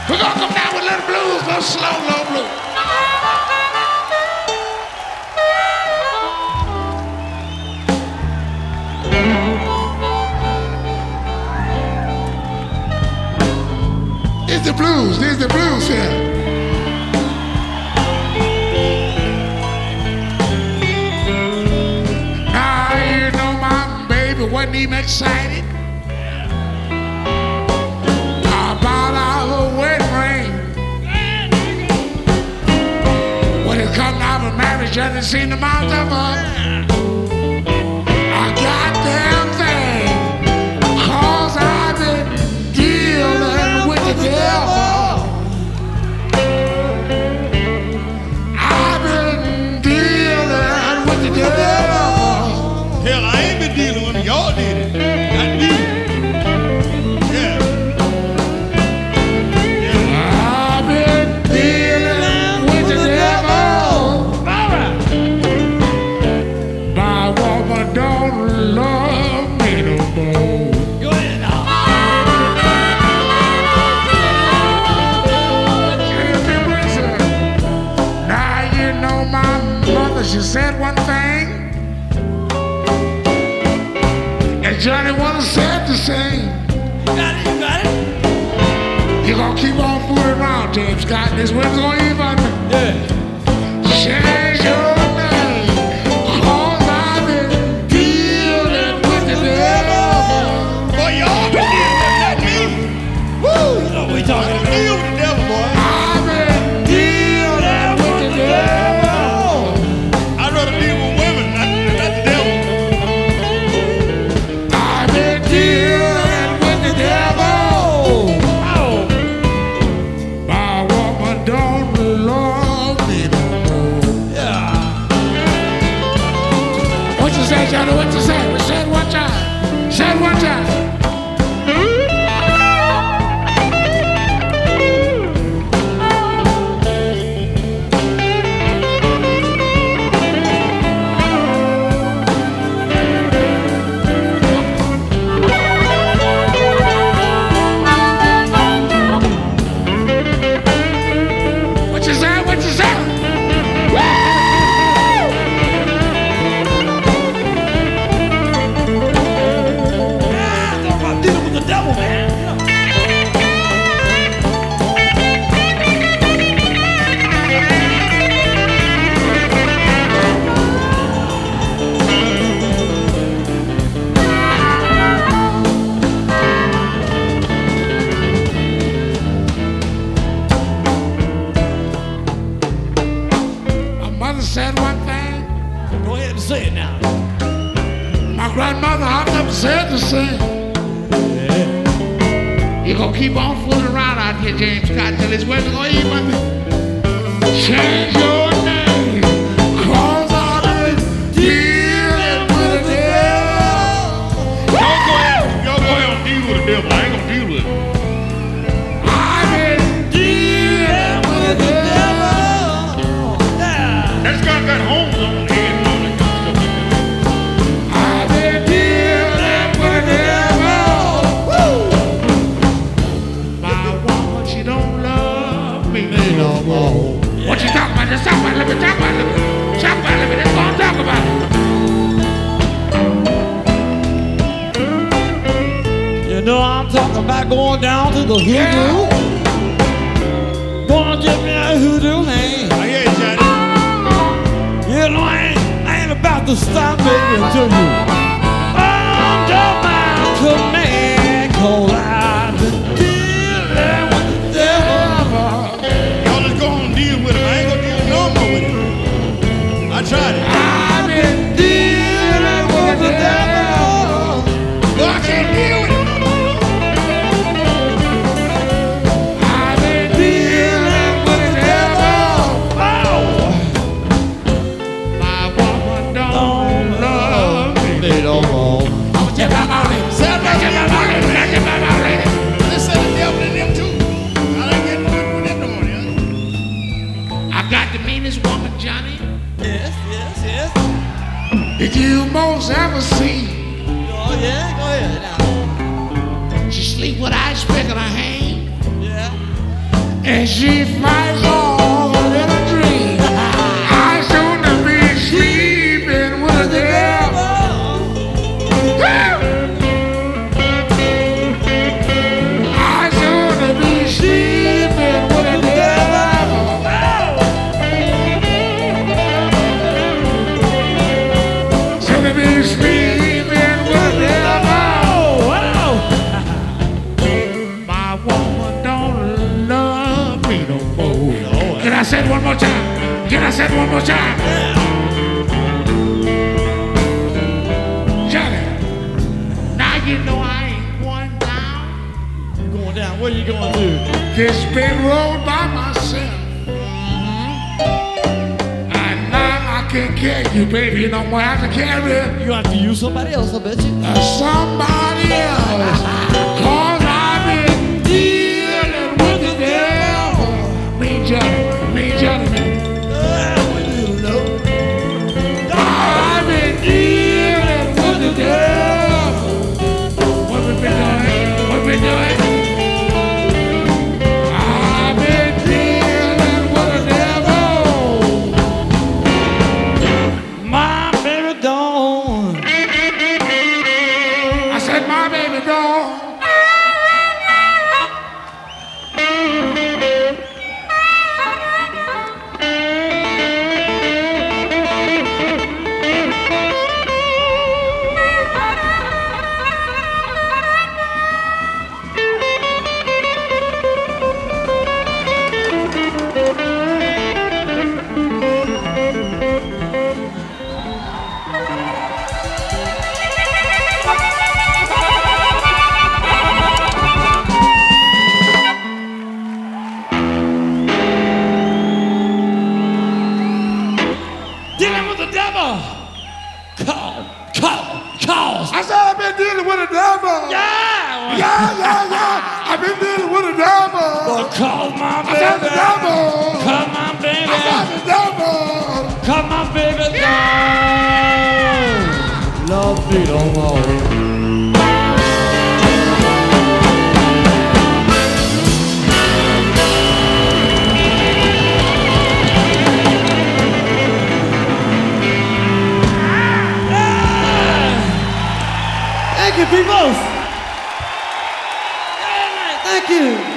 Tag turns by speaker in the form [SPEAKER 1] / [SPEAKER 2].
[SPEAKER 1] We're gonna come down with little blues, little slow, low blues. It's the blues, there's the blues here. Now you know my baby wasn't even excited about our wedding ring. When it come down to marriage, you didn't see the amount of a goddamn thing, 'cause I've been dealing with the devil. I've been dealing with the devil.
[SPEAKER 2] Hell, I ain't been dealing with it. Y'all did it. Not me. Yeah.
[SPEAKER 1] I've been dealing with the devil.
[SPEAKER 2] All right.
[SPEAKER 1] My woman don't love me no more.
[SPEAKER 2] Go ahead now.
[SPEAKER 1] Now you know my mother, she said one thing, and Johnny wanna said the same.
[SPEAKER 2] You got it, you got it.
[SPEAKER 1] You gonna keep on fooling around, James Scott. This wind's gonna even
[SPEAKER 2] Yeah.
[SPEAKER 1] change your name, 'cause I've been dealing with the devil.
[SPEAKER 2] Boy, y'all been dealing with that, not me. Woo! You know we talking about. Deal with the devil, boy.
[SPEAKER 1] I've been dealing with the devil.
[SPEAKER 2] I'd rather deal with women, not the devil.
[SPEAKER 1] I've been dealing with the devil.
[SPEAKER 2] Oh.
[SPEAKER 1] My woman don't love me no more.
[SPEAKER 2] Yeah.
[SPEAKER 1] What you say, Johnny? What you say? We said one time. Said one time. What you say? What you say?
[SPEAKER 2] Yeah, talk about dealing with the devil, man.
[SPEAKER 1] My mother said one thing.
[SPEAKER 2] Go ahead and say it now.
[SPEAKER 1] My grandmother, I've never said the same. You gonna keep on fooling around out here, James Scott, till this weather gonna even change your name, 'cause I've been dealing with the devil.
[SPEAKER 2] Y'all go ahead and deal with the devil. I ain't gonna deal with it.
[SPEAKER 1] I've been dealing with the devil.
[SPEAKER 2] Yeah. That's got homes on the head and all that kind of stuff.
[SPEAKER 1] I've been dealing with the devil. My woman, she don't love me no more. What you talking about? Just talk about it. Let me talk about it. Talk about it. Let's go and talk about it.
[SPEAKER 3] You know I'm talking about going down to the hoodoo. Gonna get me a hoodoo hand.
[SPEAKER 2] I hear you, Johnny.
[SPEAKER 3] You know I ain't about to stop baby until you under my command. 'Cause I've been dealing with the devil.
[SPEAKER 2] Y'all just go on and deal with him. I ain't gonna deal no more with him. I tried it.
[SPEAKER 1] I've been dealing with the devil.
[SPEAKER 2] Well, I can't deal with him no more.
[SPEAKER 1] I've been dealing with the devil.
[SPEAKER 3] Oh,
[SPEAKER 1] My woman don't love me.
[SPEAKER 3] they don't know.
[SPEAKER 1] I'm just about it.
[SPEAKER 2] Say I'm not
[SPEAKER 1] Just
[SPEAKER 2] getting
[SPEAKER 1] about it.
[SPEAKER 2] with
[SPEAKER 1] Just
[SPEAKER 2] him.
[SPEAKER 1] about it.
[SPEAKER 2] This said the devil in them too. I ain't getting with them no more, yeah.
[SPEAKER 1] I got the meanest woman, Johnny,
[SPEAKER 3] Yes, yes, yes.
[SPEAKER 1] that you most ever see.
[SPEAKER 3] Oh yeah, go ahead now.
[SPEAKER 1] She sleep with ice pick in her hand.
[SPEAKER 3] Yeah.
[SPEAKER 1] and she fights all in a dream. I soon to be sleeping with the devil. I soon to be sleeping with the devil. Soon to be sleeping with the devil. My woman don't love me no more. Can I say it one more time? Can I say it one more time? Johnny, now you know I ain't going down
[SPEAKER 3] You going down? What are you going to do?
[SPEAKER 1] this big road by myself. And now I can't carry you, baby, no more. I have to carry it.
[SPEAKER 3] You have to use somebody else, I bet you.
[SPEAKER 1] Somebody else. Cause I've been dealing with the devil. Me, gentlemen. I've been dealing with the devil. What we been doing? What we been doing? I've been dealing with the devil.
[SPEAKER 3] My baby don't.
[SPEAKER 1] I said, my baby doll.
[SPEAKER 3] Dealing with the devil. Cause.
[SPEAKER 1] I said, I've been dealing with the devil.
[SPEAKER 3] Yeah.
[SPEAKER 1] Yeah. I've been dealing with the devil.
[SPEAKER 3] But call my
[SPEAKER 1] I said the
[SPEAKER 3] baby.
[SPEAKER 1] devil.
[SPEAKER 3] Call my baby.
[SPEAKER 1] I said the devil.
[SPEAKER 3] Call my baby don't. Love me no more. Thank you, people. Thank you.